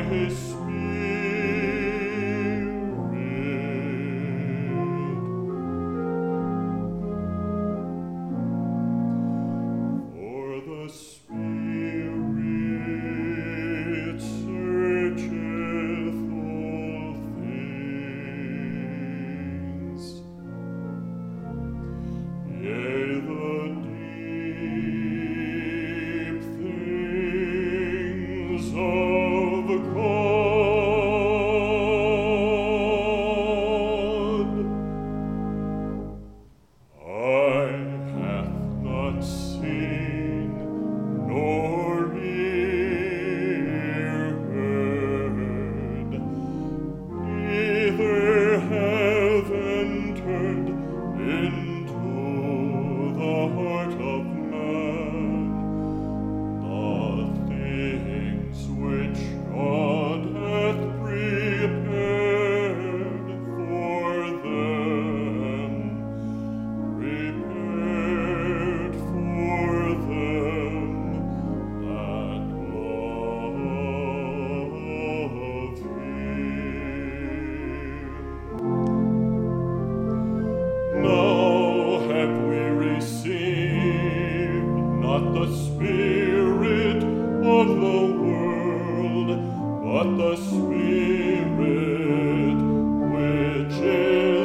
his Spirit. For the Spirit searcheth all things, yea, the deep things of God. Eye hath not seen, nor ear heard, neither have entered into the heart of man the things which God hath prepared for them, prepared for them that love him. Now have we received not the spirit of the world, but the Spirit which is